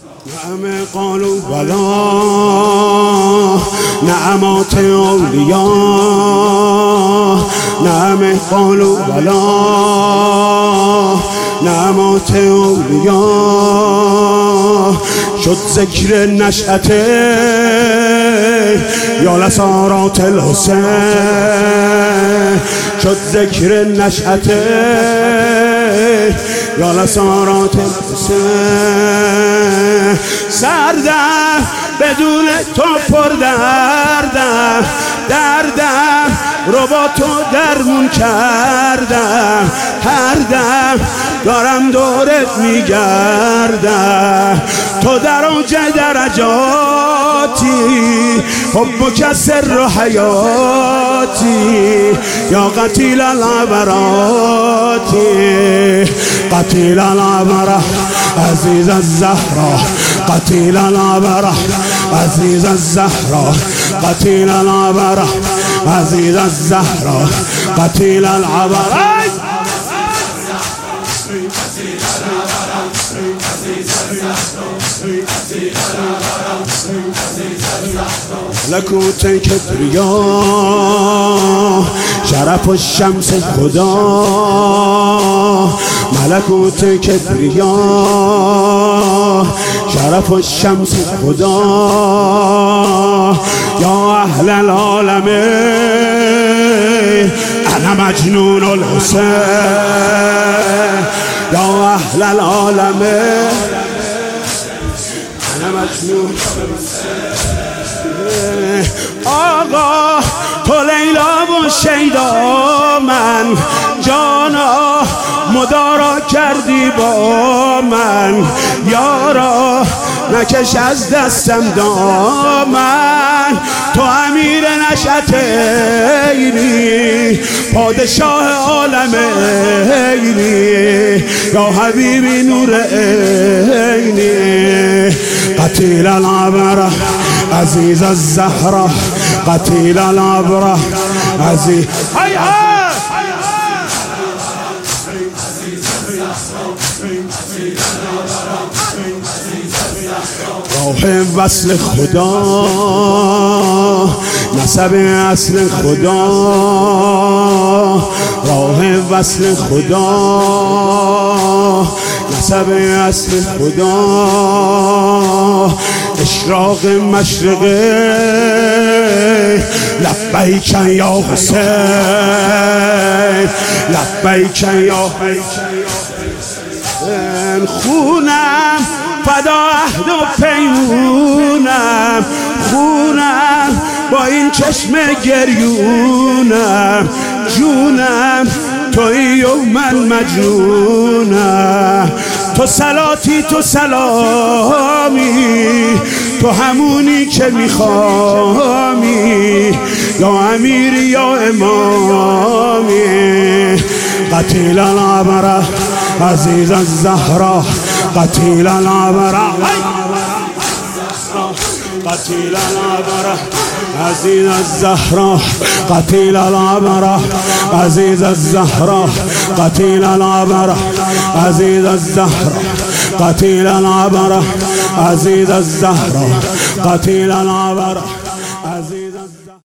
نعم قالوا بلا نعمات اولیاء، نعم قالوا بلا نعمات اولیاء، شد ذکر نشأته یا لسارات الحسین، شد ذکر نشأته یا لسارات الحسین. سردم بدون تو پر دردم، دردم رو با تو درمون کردم، هر دم دارم دورت میگردم، تو در اوج درجاتی، حبک سر و حیاتی، یا قتیل العبراتی، قتیل العبره عزیز الزهرا، قتیل العبره عزیز الزهرا، قتیل العبره عزیز الزهرا، قتیل العبره ملکوت کبریا، شرف و شمس خدا، ملکوت کبریا، شرف و شمس خدا، یا اهل العالم انا مجنون الحسین، یا اهل العالم انا مجنون الحسین. آقا تو لیلا و شیدا، من جانا مدارا کردی با من، یارا نکش از دستم دامن، تو امیر نشأتینی، پادشاه عالم اینی، یا حبیبی نور عینی، قتیل العبره عزیز الزهرا، قتیل العبره عزیز راه وصل خدا، نسب اصل خدا، راه وصل خدا، نسب اصل خدا، اشراق مشرق لبیک یا حسین، لبیک یا حسین. خونم فدا عهد و پیمونم، خونم با این چشم گریونم، جونم تویی و من مجنونم، تو صلاتی تو سلامی، تو همونی که میخوامی، یا امیری یا امامی، قتیل العبره عزیز الزهرا، قتیل العبره، قتیل العبره عزیز الزهرا، قتیل العبره عزیز الزهرا، قتیل العبره عزیز الزهرا، قتیل العبره عزیز الزهرا، قتیل العبره.